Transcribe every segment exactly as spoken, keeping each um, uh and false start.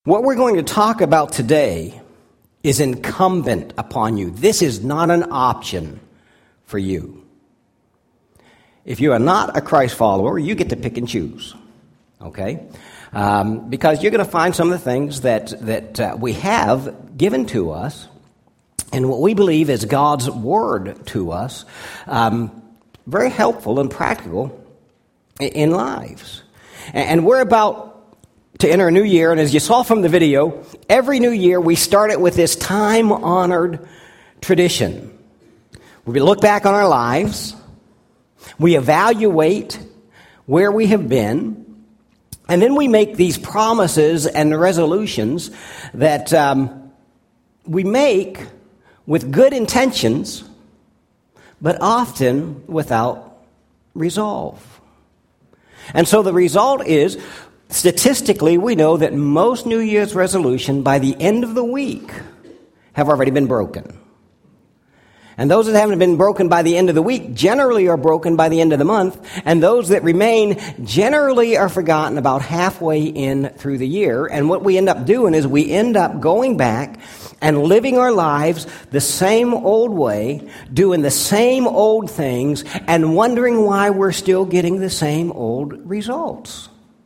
What we're going to talk about today is incumbent upon you. This is not an option for you. If you are not a Christ follower, you get to pick and choose, okay? Um, because you're going to find some of the things that, that uh, we have given to us and what we believe is God's word to us, um, very helpful and practical in, in lives. And, and we're about to enter a new year, and as you saw from the video, every new year we start it with this time-honored tradition. We look back on our lives, we evaluate where we have been, and then we make these promises and resolutions that um, we make with good intentions, but often without resolve. And so the result is, statistically, we know that most New Year's resolutions by the end of the week have already been broken. And those that haven't been broken by the end of the week generally are broken by the end of the month, and those that remain generally are forgotten about halfway in through the year. And what we end up doing is we end up going back and living our lives the same old way, doing the same old things, and wondering why we're still getting the same old results.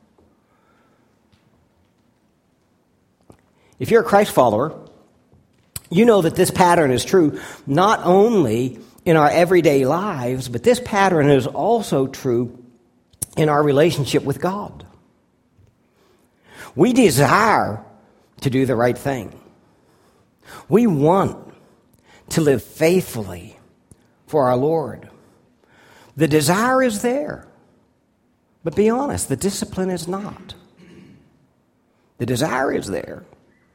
If you're a Christ follower, you know that this pattern is true not only in our everyday lives, but this pattern is also true in our relationship with God. We desire to do the right thing. We want to live faithfully for our Lord. The desire is there. But be honest, the discipline is not. The desire is there.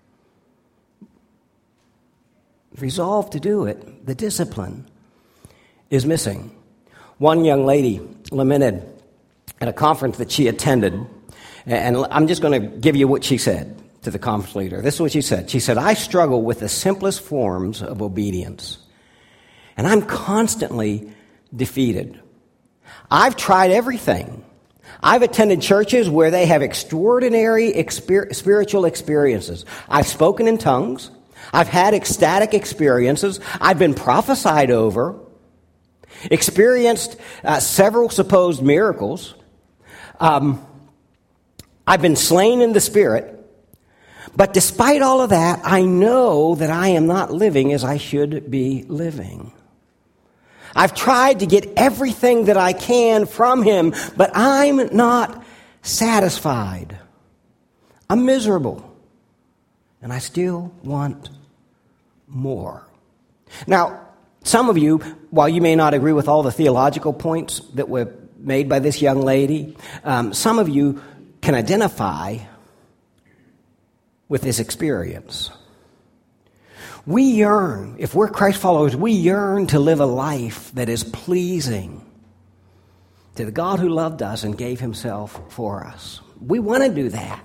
Resolve to do it, the discipline is missing. One young lady lamented at a conference that she attended, and I'm just going to give you what she said to the conference leader. This is what she said. She said, "I struggle with the simplest forms of obedience, and I'm constantly defeated. I've tried everything. I've attended churches where they have extraordinary exper- spiritual experiences. I've spoken in tongues. I've had ecstatic experiences. I've been prophesied over, experienced uh, several supposed miracles. Um, I've been slain in the Spirit. But despite all of that, I know that I am not living as I should be living. I've tried to get everything that I can from Him, but I'm not satisfied. I'm miserable. And I still want more." Now, some of you, while you may not agree with all the theological points that were made by this young lady, um, some of you can identify with this experience. We yearn, if we're Christ followers, we yearn to live a life that is pleasing to the God who loved us and gave Himself for us. We want to do that.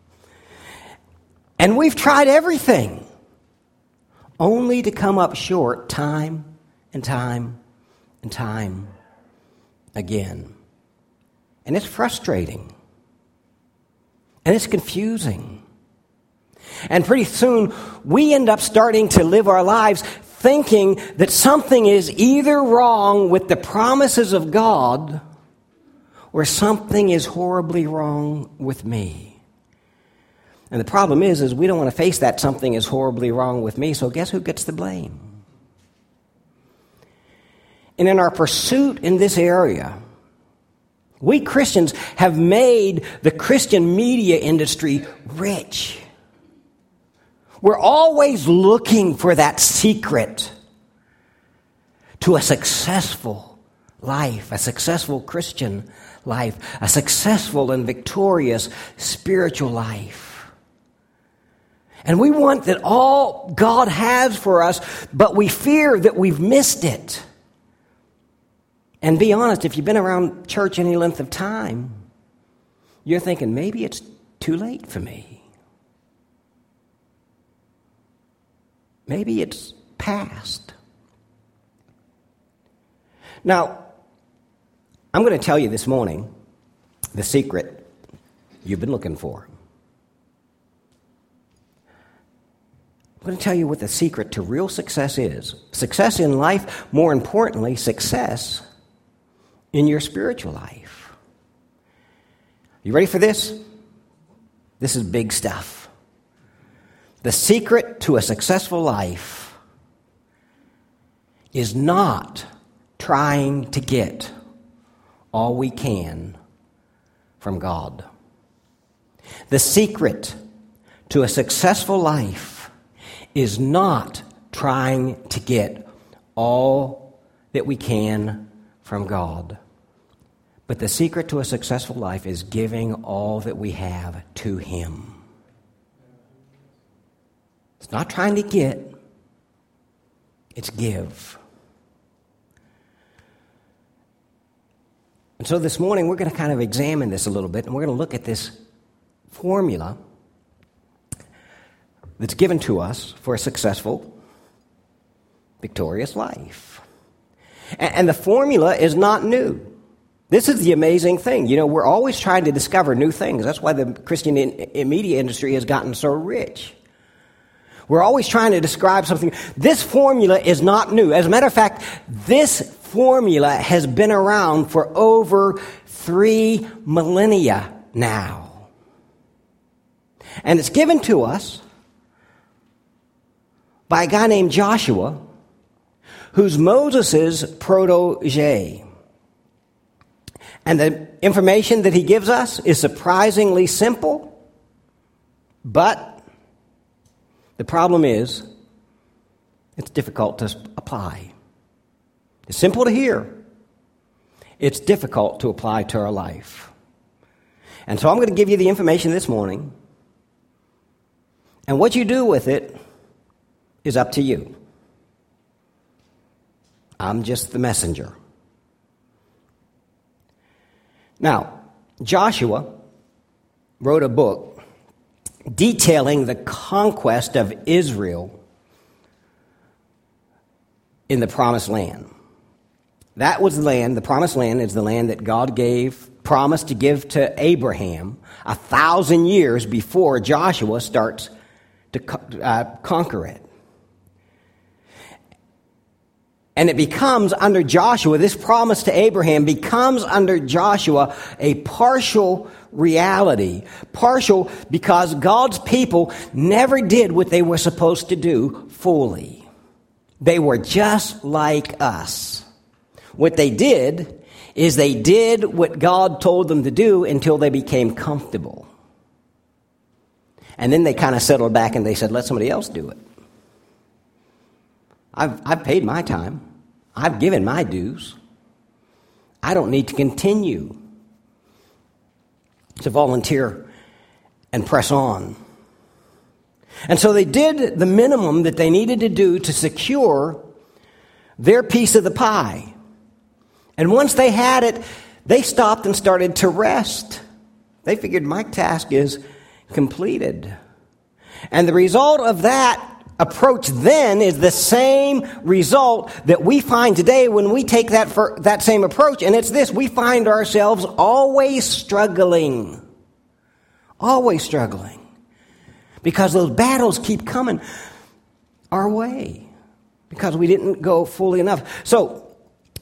And we've tried everything, only to come up short time and time and time again. And it's frustrating. And it's confusing. And pretty soon, we end up starting to live our lives thinking that something is either wrong with the promises of God or something is horribly wrong with me. And the problem is, is we don't want to face that something is horribly wrong with me, so guess who gets the blame? And in our pursuit in this area, we Christians have made the Christian media industry rich. We're always looking for that secret to a successful life, a successful Christian life, a successful and victorious spiritual life. And we want that all God has for us, but we fear that we've missed it. And be honest, if you've been around church any length of time, you're thinking, maybe it's too late for me. Maybe it's past. Now, I'm going to tell you this morning the secret you've been looking for. I'm going to tell you what the secret to real success is. Success in life, more importantly, success in your spiritual life. You ready for this? This is big stuff. The secret to a successful life is not trying to get all we can from God. The secret to a successful life is not trying to get all that we can from God. But the secret to a successful life is giving all that we have to Him. It's not trying to get, it's give. And so this morning we're going to kind of examine this a little bit, and we're going to look at this formula that's given to us for a successful, victorious life. And the formula is not new. This is the amazing thing. You know, we're always trying to discover new things. That's why the Christian in- media industry has gotten so rich. We're always trying to describe something. This formula is not new. As a matter of fact, this formula has been around for over three millennia now. And it's given to us by a guy named Joshua, who's Moses' protege. And the information that he gives us is surprisingly simple, but the problem is it's difficult to apply. It's simple to hear. It's difficult to apply to our life. And so I'm going to give you the information this morning, and what you do with it is up to you. I'm just the messenger. Now, Joshua wrote a book detailing the conquest of Israel in the Promised Land. That was the land, the Promised Land is the land that God gave, promised to give to Abraham a thousand years before Joshua starts to uh, conquer it. And it becomes under Joshua, this promise to Abraham becomes under Joshua a partial reality. Partial because God's people never did what they were supposed to do fully. They were just like us. What they did is they did what God told them to do until they became comfortable. And then they kind of settled back and they said, let somebody else do it. I've, I've paid my time. I've given my dues. I don't need to continue to volunteer and press on. And so they did the minimum that they needed to do to secure their piece of the pie. And once they had it, they stopped and started to rest. They figured my task is completed. And the result of that approach then is the same result that we find today when we take that for, that same approach. And it's this: we find ourselves always struggling. Always struggling. Because those battles keep coming our way. Because we didn't go fully enough. So,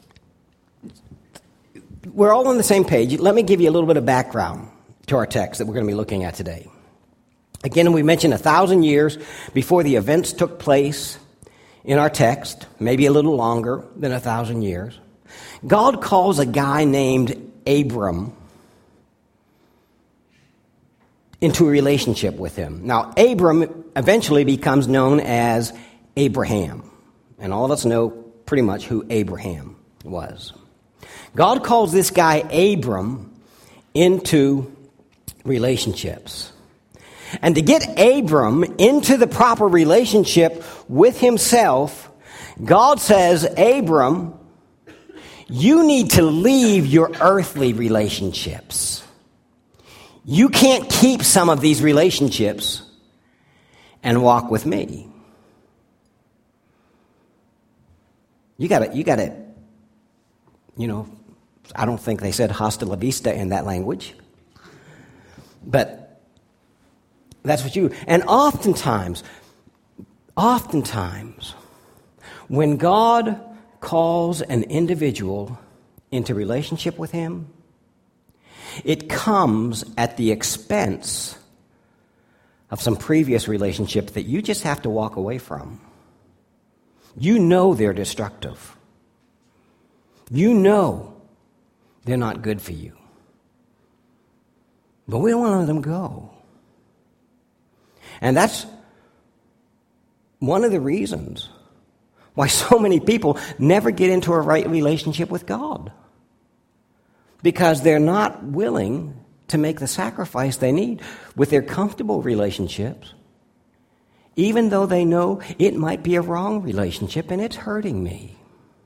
we're all on the same page. Let me give you a little bit of background to our text that we're going to be looking at today. Again, we mentioned a thousand years before the events took place in our text, maybe a little longer than a thousand years. God calls a guy named Abram into a relationship with him. Now, Abram eventually becomes known as Abraham. And all of us know pretty much who Abraham was. God calls this guy Abram into relationships. And to get Abram into the proper relationship with himself, God says, Abram, you need to leave your earthly relationships. You can't keep some of these relationships and walk with me. You gotta, you gotta, you know, I don't think they said hasta la vista in that language. But that's what you, and oftentimes, Oftentimes, when God calls an individual into relationship with him, it comes at the expense of some previous relationships that you just have to walk away from. You know they're destructive. You know they're not good for you. But we don't want to let them go. And that's one of the reasons why so many people never get into a right relationship with God. Because they're not willing to make the sacrifice they need with their comfortable relationships, even though they know it might be a wrong relationship and it's hurting me.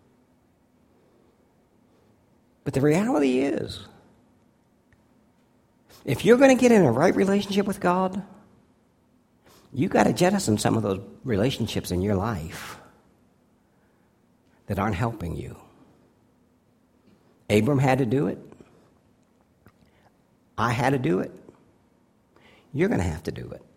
But the reality is, if you're going to get in a right relationship with God, you've got to jettison some of those relationships in your life that aren't helping you. Abram had to do it. I had to do it. You're going to have to do it.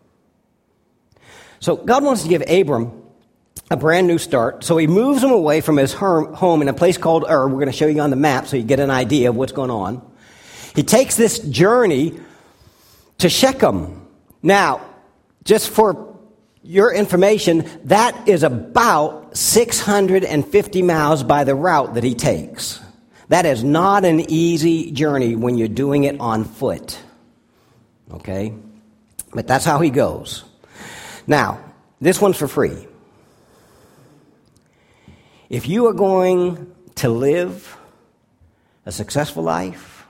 So God wants to give Abram a brand new start. So he moves him away from his home in a place called Ur. We're going to show you on the map so you get an idea of what's going on. He takes this journey to Shechem. Now, just for your information, that is about six hundred fifty miles by the route that he takes. That is not an easy journey when you're doing it on foot. Okay? But that's how he goes. Now, this one's for free. If you are going to live a successful life,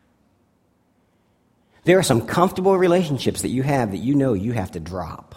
there are some comfortable relationships that you have that you know you have to drop.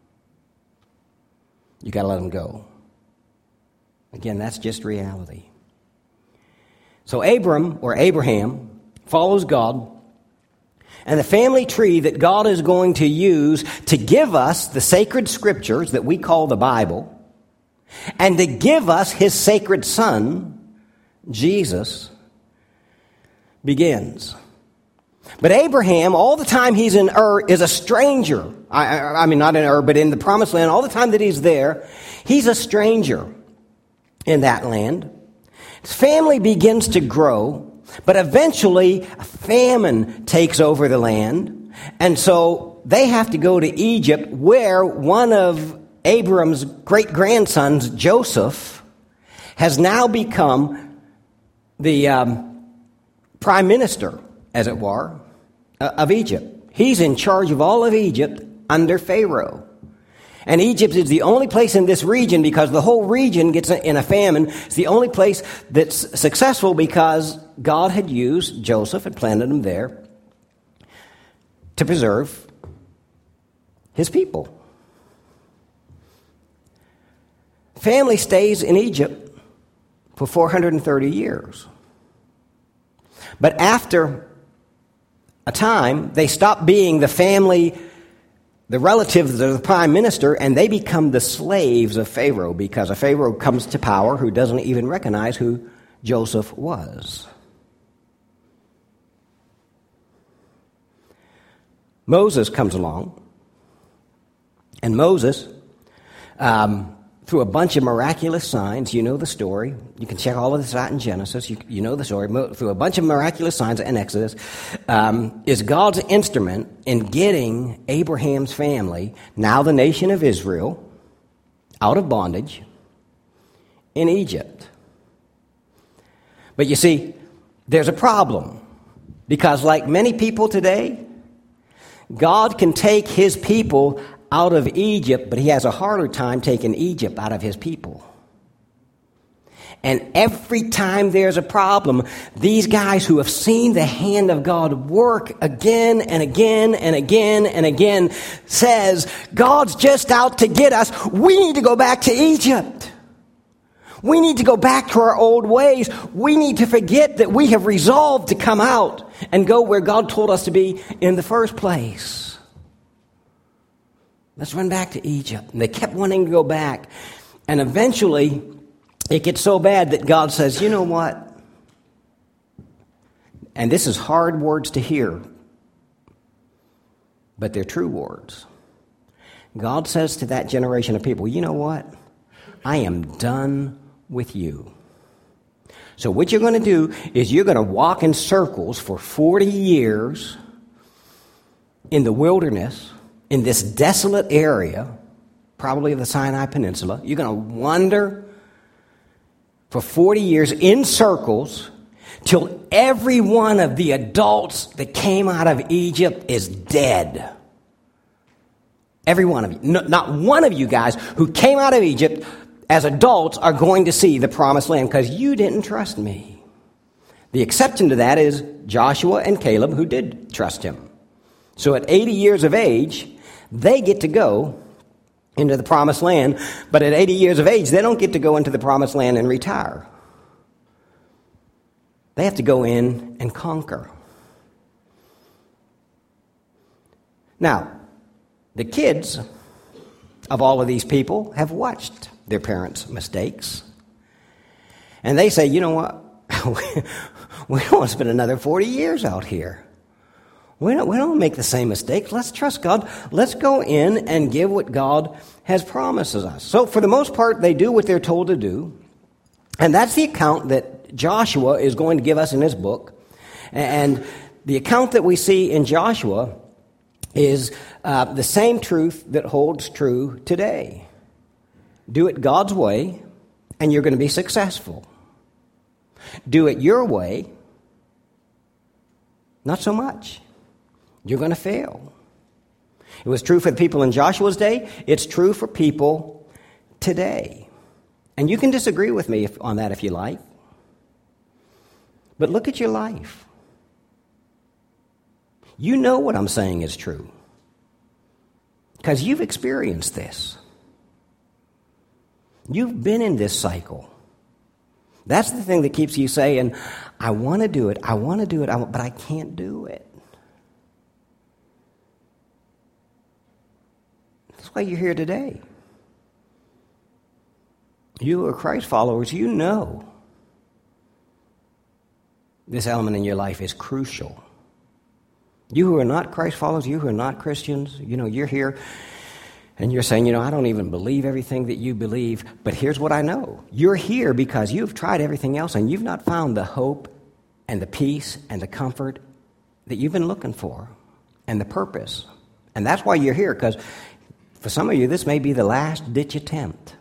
You got to let them go. Again, that's just reality. So Abram, or Abraham, follows God, and the family tree that God is going to use to give us the sacred scriptures that we call the Bible, and to give us his sacred son, Jesus, begins. But Abraham, all the time he's in Ur, is a stranger. I, I, I mean, not in Ur, but in the Promised Land. All the time that he's there, he's a stranger in that land. His family begins to grow, but eventually a famine takes over the land. And so they have to go to Egypt, where one of Abram's great-grandsons, Joseph, has now become the um, prime minister, as it were, uh, of Egypt. He's in charge of all of Egypt under Pharaoh. And Egypt is the only place in this region, because the whole region gets in a famine. It's the only place that's successful because God had used Joseph and planted him there to preserve his people. Family stays in Egypt for four hundred thirty years. But after a time, they stop being the family, the relatives of the prime minister, and they become the slaves of Pharaoh, because a Pharaoh comes to power who doesn't even recognize who Joseph was. Moses comes along, and Moses, um, through a bunch of miraculous signs, you know the story. You can check all of this out in Genesis. You, you know the story. Through a bunch of miraculous signs in Exodus, um, is God's instrument in getting Abraham's family, now the nation of Israel, out of bondage in Egypt. But you see, there's a problem. Because like many people today, God can take his people out of Egypt, but he has a harder time taking Egypt out of his people. And every time there's a problem, these guys who have seen the hand of God work again and again and again and again says, God's just out to get us. We need to go back to Egypt. We need to go back to our old ways. We need to forget that we have resolved to come out and go where God told us to be in the first place. Let's run back to Egypt. And they kept wanting to go back. And eventually, it gets so bad that God says, you know what? And this is hard words to hear, but they're true words. God says to that generation of people, you know what? I am done with you. So what you're going to do is you're going to walk in circles for forty years in the wilderness, in this desolate area, probably of the Sinai Peninsula. You're going to wander for forty years in circles till every one of the adults that came out of Egypt is dead. Every one of you. No, not one of you guys who came out of Egypt as adults are going to see the promised land because you didn't trust me. The exception to that is Joshua and Caleb, who did trust him. So at eighty years of age, they get to go into the promised land, but at eighty years of age, they don't get to go into the promised land and retire. They have to go in and conquer. Now, the kids of all of these people have watched their parents' mistakes. And they say, you know what? We don't want to spend another forty years out here. We don't, we don't make the same mistakes. Let's trust God. Let's go in and give what God has promised us. So for the most part, they do what they're told to do. And that's the account that Joshua is going to give us in his book. And the account that we see in Joshua is uh, the same truth that holds true today. Do it God's way, and you're going to be successful. Do it your way, not so much. You're going to fail. It was true for the people in Joshua's day. It's true for people today. And you can disagree with me if, on that if you like. But look at your life. You know what I'm saying is true. Because you've experienced this. You've been in this cycle. That's the thing that keeps you saying, I want to do it, I want to do it, I want, but I can't do it. That's why you're here today. You who are Christ followers, you know this element in your life is crucial. You who are not Christ followers, you who are not Christians, you know, you're here and you're saying, you know, I don't even believe everything that you believe, but here's what I know. You're here because you've tried everything else and you've not found the hope and the peace and the comfort that you've been looking for and the purpose. And that's why you're here, because for some of you, this may be the last-ditch attempt.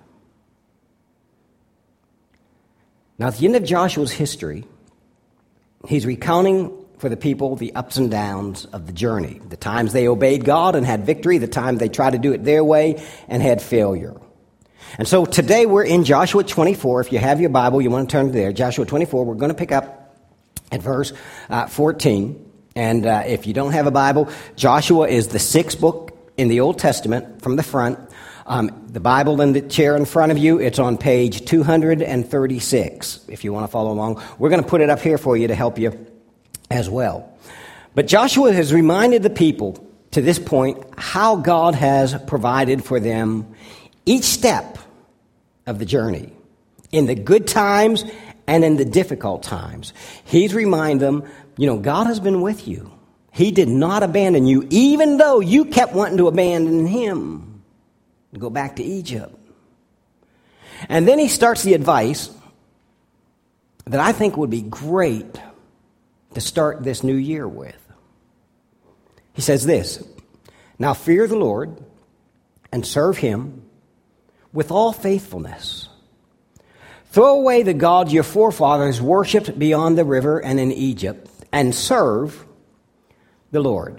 Now, at the end of Joshua's history, he's recounting for the people the ups and downs of the journey, the times they obeyed God and had victory, the time they tried to do it their way and had failure. And so today we're in Joshua twenty-four. If you have your Bible, you want to turn there. Joshua twenty-four, we're going to pick up at verse uh, fourteen. And uh, if you don't have a Bible, Joshua is the sixth book in the Old Testament from the front. Um, the Bible in the chair in front of you, it's on page two thirty-six, if you want to follow along. We're going to put it up here for you to help you as well. But Joshua has reminded the people to this point how God has provided for them each step of the journey, in the good times and in the difficult times. He's reminded them, you know, God has been with you. He did not abandon you, even though you kept wanting to abandon him. Go back to Egypt. And then he starts the advice that I think would be great to start this new year with. He says this, now fear the Lord and serve him with all faithfulness. Throw away the gods your forefathers worshipped beyond the river and in Egypt, and serve the Lord.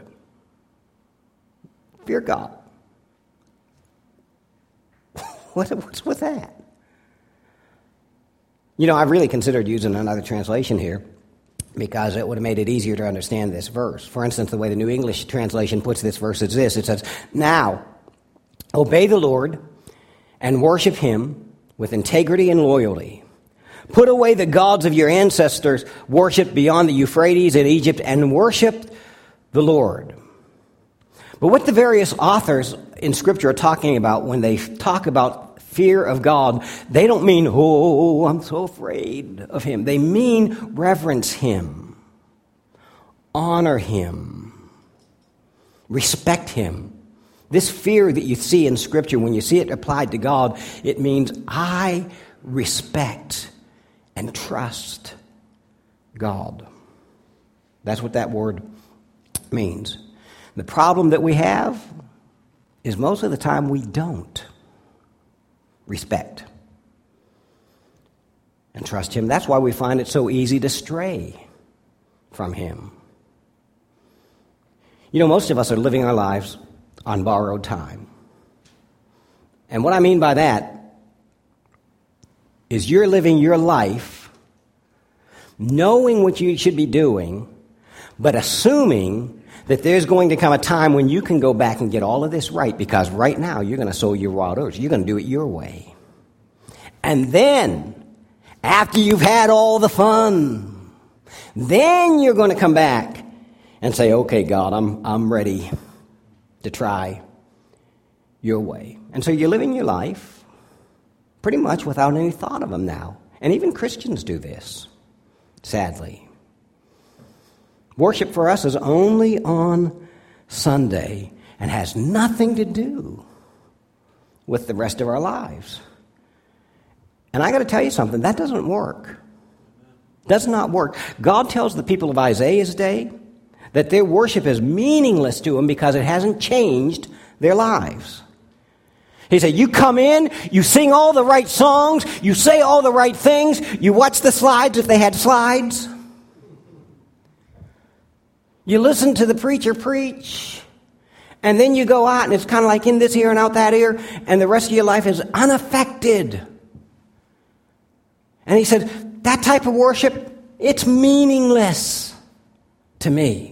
Fear God. What, what's with that? You know, I've really considered using another translation here because it would have made it easier to understand this verse. For instance, the way the New English translation puts this verse is this. It says, now, obey the Lord and worship him with integrity and loyalty. Put away the gods of your ancestors worshipped beyond the Euphrates in Egypt and worship the Lord. But what the various authors in Scripture are talking about when they talk about fear of God, they don't mean, oh, I'm so afraid of him. They mean reverence him, honor him, respect him, This fear that you see in Scripture, when you see it applied to God, it means I respect and trust God. That's what that word means. The problem that we have is most of the time we don't respect and trust Him. That's why we find it so easy to stray from Him. You know, most of us are living our lives on borrowed time. And what I mean by that is you're living your life knowing what you should be doing, but assuming that there's going to come a time when you can go back and get all of this right, because right now you're going to sow your wild oats. You're going to do it your way. And then, after you've had all the fun, then you're going to come back and say, okay, God, I'm I'm ready to try your way. And so you're living your life pretty much without any thought of Him now. And even Christians do this, sadly. Worship for us is only on Sunday and has nothing to do with the rest of our lives. And I got to tell you something, that doesn't work. Does not work. God tells the people of Isaiah's day that their worship is meaningless to them because it hasn't changed their lives. He said, you come in, you sing all the right songs, you say all the right things, you watch the slides if they had slides. You listen to the preacher preach, and then you go out and it's kind of like in this ear and out that ear, and the rest of your life is unaffected. And he said, that type of worship, it's meaningless to me.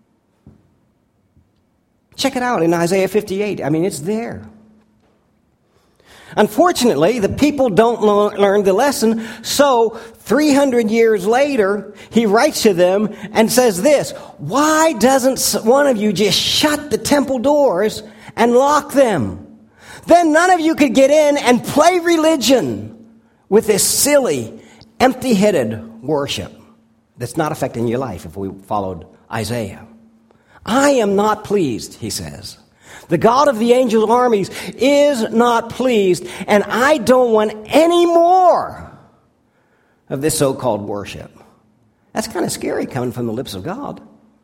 Check it out in Isaiah fifty-eight. I mean, it's there. Unfortunately, the people don't lo- learn the lesson, so three hundred years later, he writes to them and says this, why doesn't one of you just shut the temple doors and lock them? Then none of you could get in and play religion with this silly, empty-headed worship that's not affecting your life if we followed Isaiah. I am not pleased, he says. The God of the angel armies is not pleased, and I don't want any more of this so-called worship. That's kind of scary coming from the lips of God.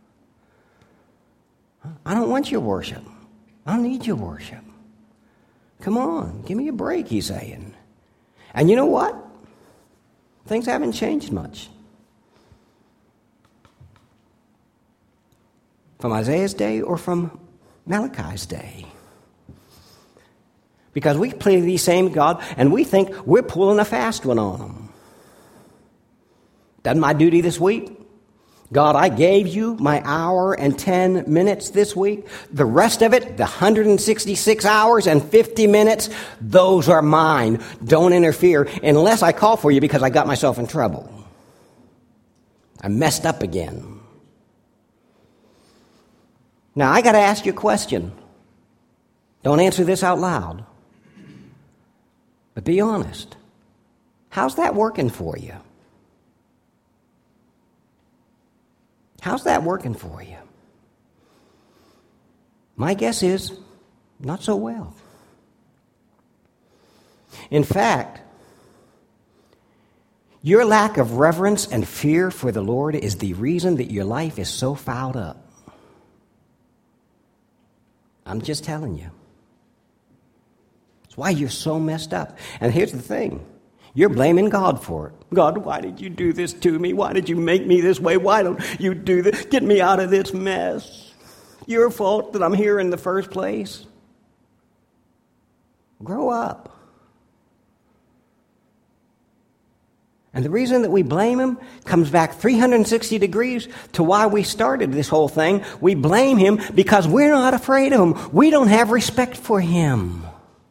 I don't want your worship. I don't need your worship. Come on, give me a break, he's saying. And you know what? Things haven't changed much. From Isaiah's day or from Malachi's day. Because we play the same God and we think we're pulling a fast one on them. Done my duty this week. God, I gave you my hour and ten minutes this week. The rest of it, the one hundred sixty-six hours and fifty minutes, those are mine. Don't interfere unless I call for you because I got myself in trouble. I messed up again. Now, I got to ask you a question. Don't answer this out loud. But be honest. How's that working for you? How's that working for you? My guess is not so well. In fact, your lack of reverence and fear for the Lord is the reason that your life is so fouled up. I'm just telling you. It's why you're so messed up. And here's the thing. You're blaming God for it. God, why did you do this to me? Why did you make me this way? Why don't you do this? Get me out of this mess. Your fault that I'm here in the first place. Grow up. And the reason that we blame him comes back three hundred sixty degrees to why we started this whole thing. We blame him because we're not afraid of him. We don't have respect for him.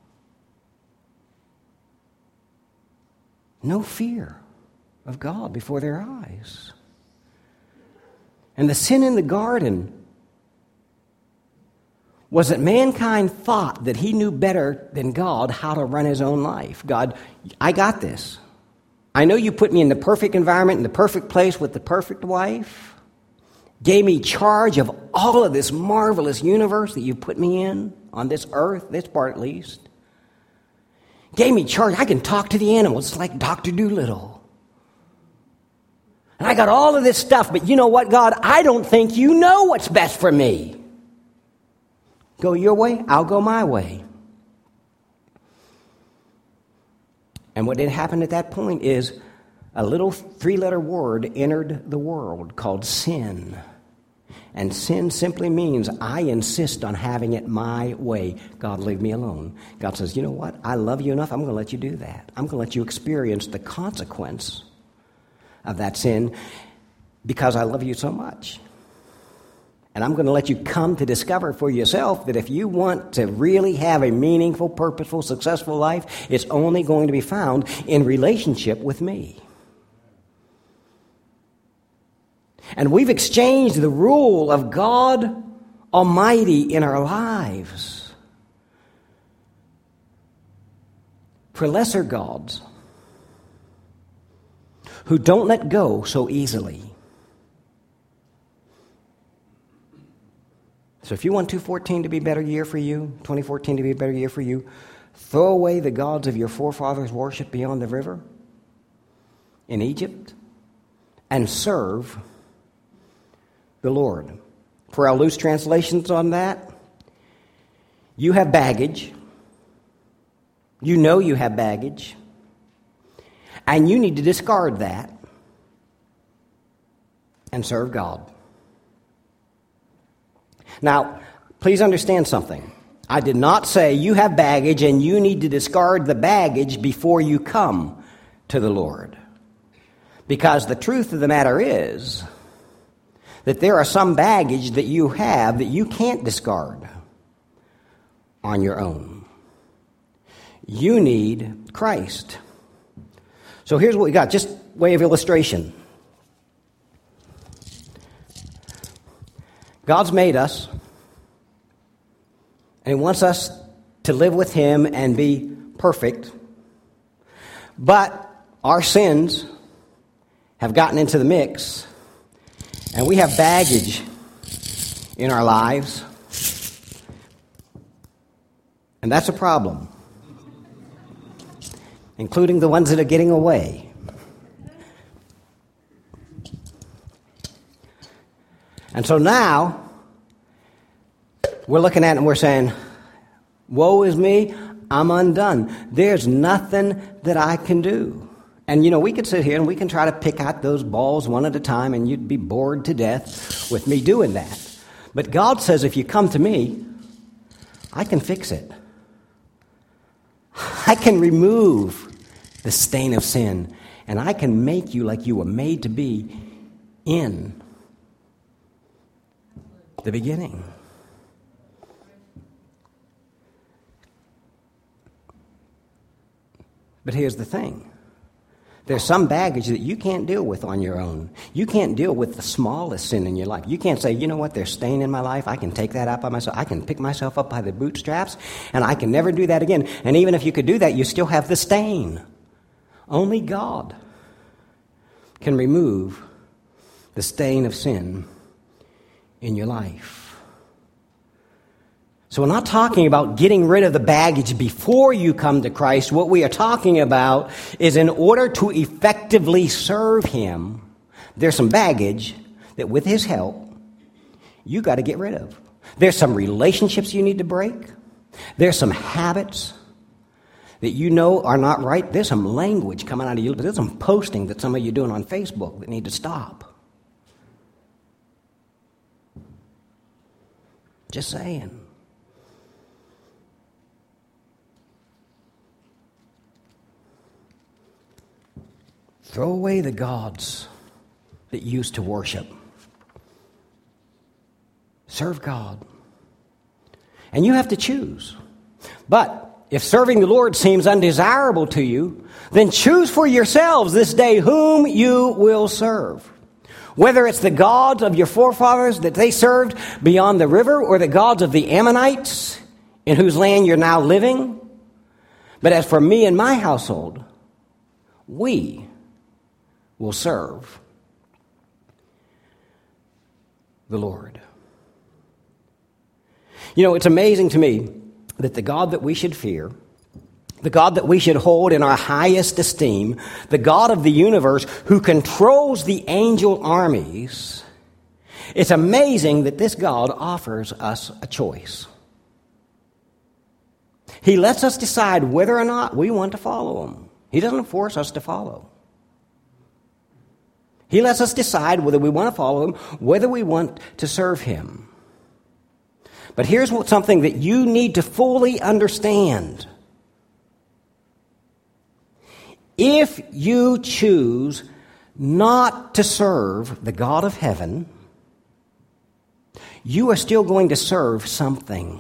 No fear of God before their eyes. And the sin in the garden was that mankind thought that he knew better than God how to run his own life. God, I got this. I know you put me in the perfect environment, in the perfect place with the perfect wife. Gave me charge of all of this marvelous universe that you put me in. on this earth, this part at least. Gave me charge. I can talk to the animals. It's like Doctor Doolittle. And I got all of this stuff, but you know what, God? I don't think you know what's best for me. Go your way, I'll go my way. And what did happen at that point is a little three-letter word entered the world called sin. And sin simply means I insist on having it my way. God, leave me alone. God says, you know what? I love you enough. I'm going to let you do that. I'm going to let you experience the consequence of that sin because I love you so much. And I'm going to let you come to discover for yourself that if you want to really have a meaningful, purposeful, successful life, it's only going to be found in relationship with me. And we've exchanged the rule of God Almighty in our lives for lesser gods who don't let go so easily. So if you want twenty fourteen to be a better year for you, twenty fourteen to be a better year for you, throw away the gods of your forefathers worshipped beyond the river in Egypt and serve the Lord. For our loose translations on that, you have baggage. You know you have baggage. And you need to discard that and serve God. Now, please understand something. I did not say you have baggage and you need to discard the baggage before you come to the Lord. Because the truth of the matter is that there are some baggage that you have that you can't discard on your own. You need Christ. So here's what we got, just way of illustration. God's made us, and He wants us to live with Him and be perfect. But our sins have gotten into the mix, and we have baggage in our lives, and that's a problem, including the ones that are getting away. And so now, we're looking at it and we're saying, woe is me, I'm undone. There's nothing that I can do. And, you know, we could sit here and we can try to pick out those balls one at a time, and you'd be bored to death with me doing that. But God says, if you come to me, I can fix it. I can remove the stain of sin, and I can make you like you were made to be in the beginning. But here's the thing. There's some baggage that you can't deal with on your own. You can't deal with the smallest sin in your life. You can't say, you know what, there's stain in my life. I can take that out by myself. I can pick myself up by the bootstraps, and I can never do that again. And even if you could do that, you still have the stain. Only God can remove the stain of sin in your life. So we're not talking about getting rid of the baggage before you come to Christ. What we are talking about is in order to effectively serve Him, there's some baggage that with His help, you got to get rid of. There's some relationships you need to break. There's some habits that you know are not right. There's some language coming out of you. There's some posting that some of you are doing on Facebook that need to stop. Just saying. Throw away the gods that you used to worship. Serve God. And you have to choose. But if serving the Lord seems undesirable to you, then choose for yourselves this day whom you will serve. Whether it's the gods of your forefathers that they served beyond the river, or the gods of the Ammonites in whose land you're now living. But as for me and my household, we will serve the Lord. You know, it's amazing to me that the God that we should fear, the God that we should hold in our highest esteem, the God of the universe who controls the angel armies, it's amazing that this God offers us a choice. He lets us decide whether or not we want to follow him. He doesn't force us to follow. He lets us decide whether we want to follow him, whether we want to serve him. But here's what, something that you need to fully understand. If you choose not to serve the God of heaven, you are still going to serve something.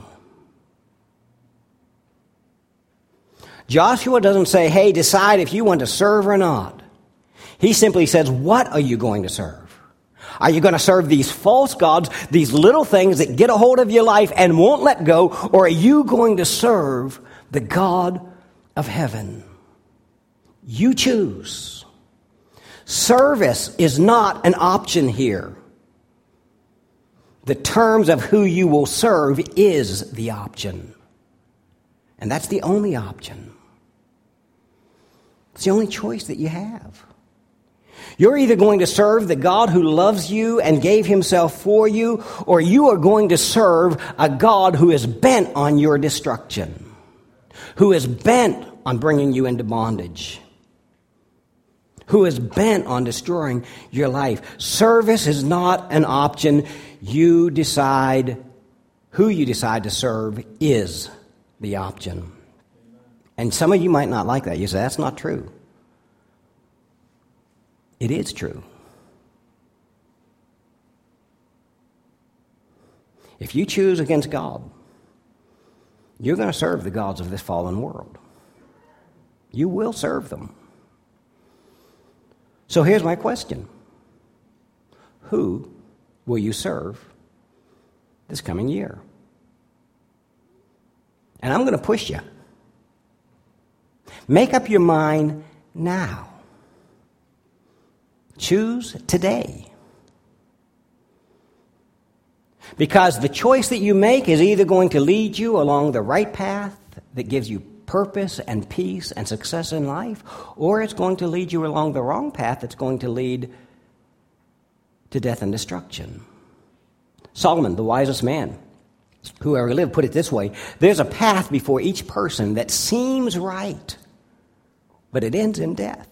Joshua doesn't say, hey, decide if you want to serve or not. He simply says, what are you going to serve? Are you going to serve these false gods, these little things that get a hold of your life and won't let go, or are you going to serve the God of heaven? You choose. Service is not an option here. The terms of who you will serve is the option. And that's the only option. It's the only choice that you have. You're either going to serve the God who loves you and gave himself for you, or you are going to serve a God who is bent on your destruction, who is bent on bringing you into bondage, who is bent on destroying your life. Service is not an option. You decide, who you decide to serve is the option. And some of you might not like that. You say, that's not true. It is true. If you choose against God, you're going to serve the gods of this fallen world. You will serve them. So here's my question. Who will you serve this coming year? And I'm going to push you. Make up your mind now. Choose today. Because the choice that you make is either going to lead you along the right path that gives you purpose and peace and success in life, or it's going to lead you along the wrong path that's going to lead to death and destruction. Solomon, the wisest man who ever lived, put it this way: there's a path before each person that seems right, but it ends in death.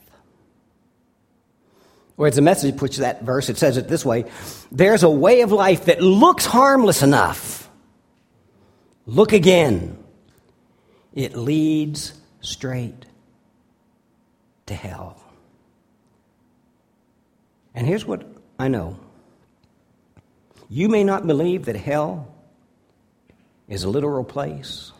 Or as the Message puts that verse, it says it this way: there's a way of life that looks harmless enough. Look again. It leads straight to hell. And here's what I know. You may not believe that hell is a literal place.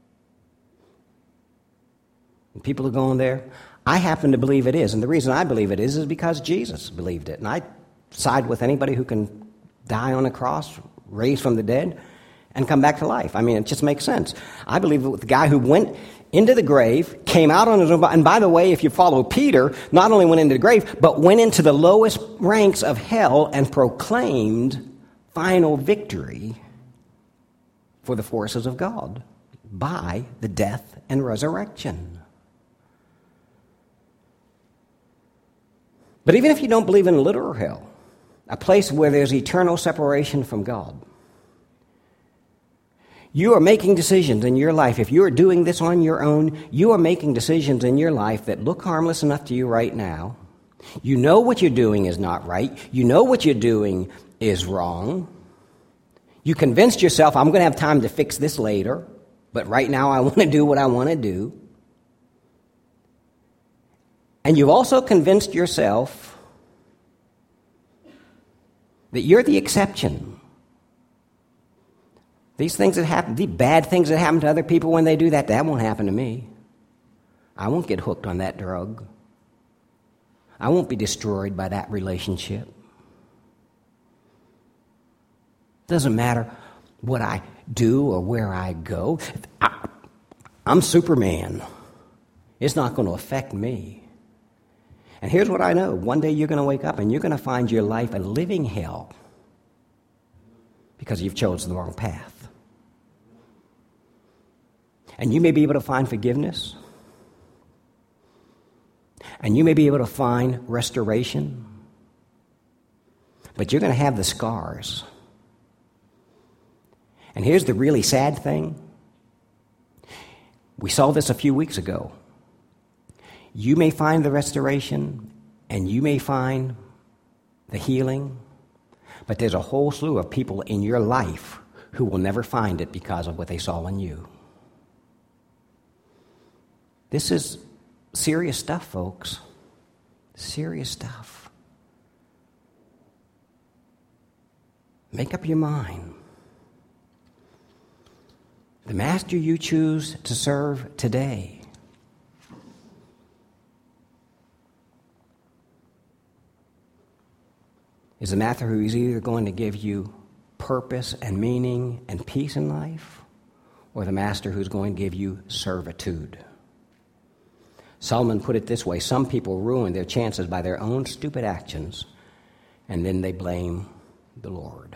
And people are going there. I happen to believe it is. And the reason I believe it is is because Jesus believed it. And I side with anybody who can die on a cross, raise from the dead, and come back to life. I mean, it just makes sense. I believe it with the guy who went into the grave, came out on his own. And by the way, if you follow Peter, not only went into the grave, but went into the lowest ranks of hell and proclaimed final victory for the forces of God by the death and resurrection. But even if you don't believe in a literal hell, a place where there's eternal separation from God, you are making decisions in your life. If you are doing this on your own, you are making decisions in your life that look harmless enough to you right now. You know what you're doing is not right. You know what you're doing is wrong. You convinced yourself, I'm going to have time to fix this later, but right now I want to do what I want to do. And you've also convinced yourself that you're the exception. These things that happen, the bad things that happen to other people when they do that, that won't happen to me. I won't get hooked on that drug. I won't be destroyed by that relationship. Doesn't matter what I do or where I go. I, I'm Superman. It's not going to affect me. And here's what I know. One day you're going to wake up and you're going to find your life a living hell because you've chosen the wrong path. And you may be able to find forgiveness. And you may be able to find restoration. But you're going to have the scars. And here's the really sad thing. We saw this a few weeks ago. You may find the restoration, and you may find the healing, but there's a whole slew of people in your life who will never find it because of what they saw in you. This is serious stuff, folks. Serious stuff. Make up your mind. The master you choose to serve today is the master who is either going to give you purpose and meaning and peace in life, or the master who's going to give you servitude. Solomon put it this way: some people ruin their chances by their own stupid actions, and then they blame the Lord.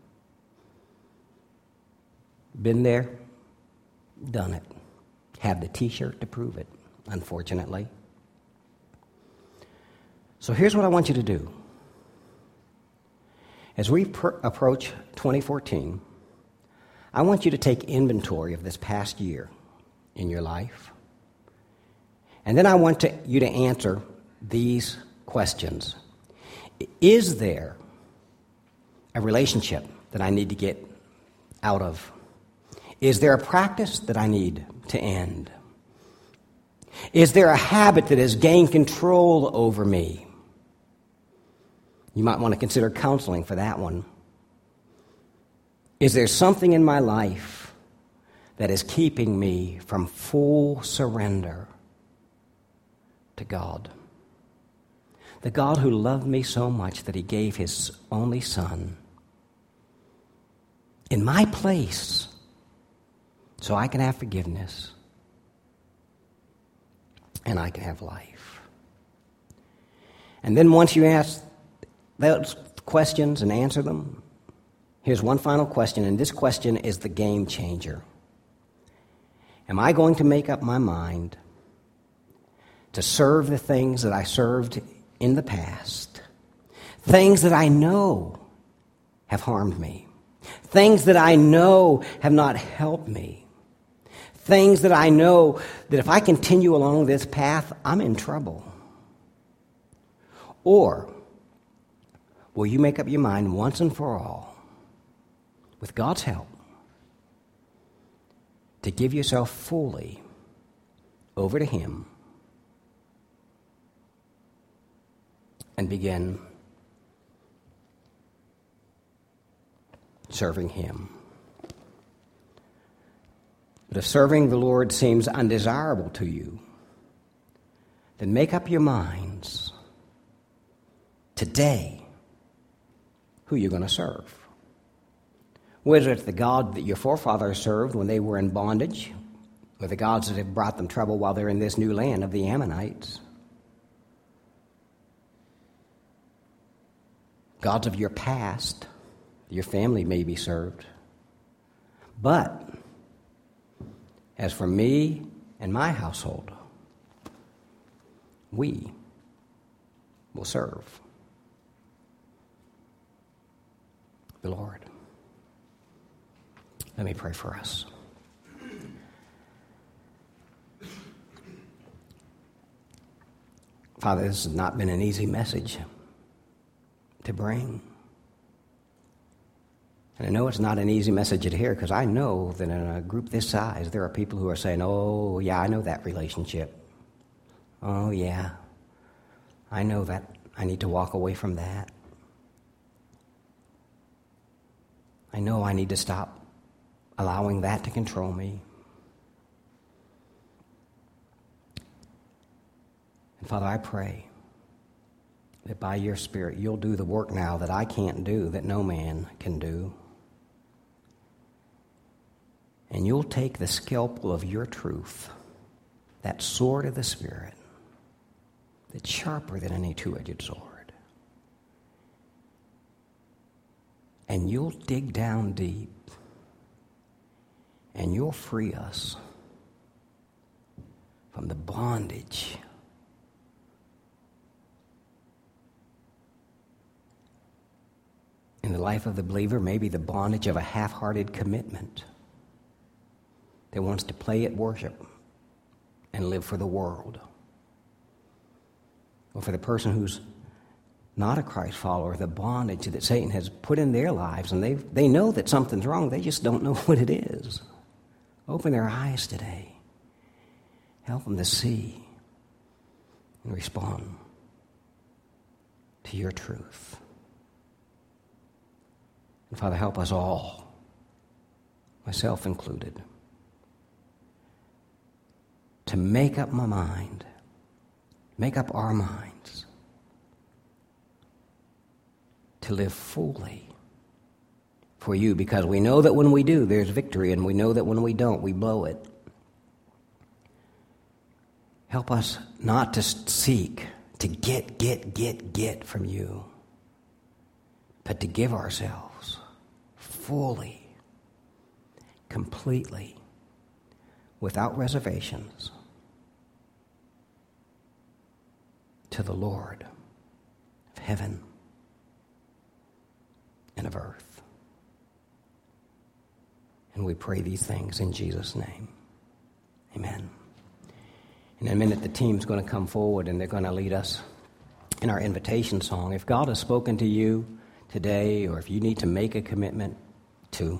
Been there, done it. Have the t-shirt to prove it, unfortunately. So here's what I want you to do. As we per- approach twenty fourteen, I want you to take inventory of this past year in your life. And then I want to, you to answer these questions. Is there a relationship that I need to get out of? Is there a practice that I need to end? Is there a habit that has gained control over me? You might want to consider counseling for that one. Is there something in my life that is keeping me from full surrender to God? The God who loved me so much that he gave his only son in my place so I can have forgiveness and I can have life. And then once you ask those questions and answer them, here's one final question, and this question is the game changer. Am I going to make up my mind to serve the things that I served in the past, things that I know have harmed me, things that I know have not helped me, things that I know that if I continue along this path, I'm in trouble? Or will you make up your mind once and for all, with God's help, to give yourself fully over to him and begin serving him? But if serving the Lord seems undesirable to you, then make up your minds today who you're going to serve. Whether it's the God that your forefathers served when they were in bondage, or the gods that have brought them trouble while they're in this new land of the Ammonites. Gods of your past, your family may be served. But as for me and my household, we will serve the Lord. Let me pray for us. Father, this has not been an easy message to bring. And I know it's not an easy message to hear, because I know that in a group this size, there are people who are saying, oh, yeah, I know that relationship. Oh, yeah, I know that. I need to walk away from that. I know I need to stop allowing that to control me. And Father, I pray that by your Spirit you'll do the work now that I can't do, that no man can do. And you'll take the scalpel of your truth, that sword of the Spirit, that's sharper than any two-edged sword, and you'll dig down deep, and you'll free us from the bondage in the life of the believer, maybe the bondage of a half-hearted commitment that wants to play at worship and live for the world. Or for the person who's not a Christ follower, the bondage that Satan has put in their lives, and they they know that something's wrong, they just don't know what it is. Open their eyes today. Help them to see and respond to your truth. And Father, help us all, myself included, to make up my mind, make up our minds, to live fully for you, because we know that when we do, there's victory, and we know that when we don't, we blow it. Help us not to seek to get, get, get, get from you, but to give ourselves fully, completely, without reservations, to the Lord of heaven and of earth. And we pray these things in Jesus' name. Amen. In a minute, the team's going to come forward and they're going to lead us in our invitation song. If God has spoken to you today, or if you need to make a commitment to,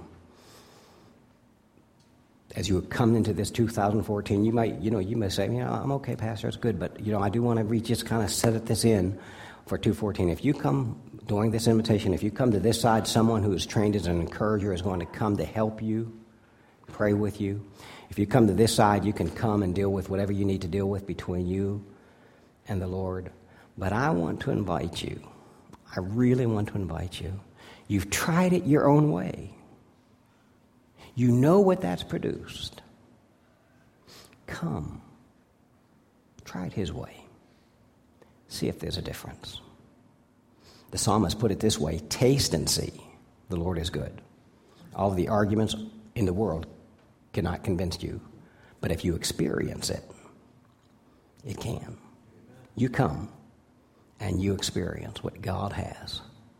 as you come into this two thousand fourteen, you might, you know, you may say, you know, I'm okay, Pastor, it's good, but, you know, I do want to re- just kind of set this in for two fourteen. If you come during this invitation, if you come to this side, someone who is trained as an encourager is going to come to help you, pray with you. If you come to this side, you can come and deal with whatever you need to deal with between you and the Lord. But I want to invite you, I really want to invite you. You've tried it your own way. You know what that's produced. Come. Try it his way. See if there's a difference. The psalmist put it this way: taste and see the Lord is good. All of the arguments in the world cannot convince you, but if you experience it, it can. You come and you experience what God has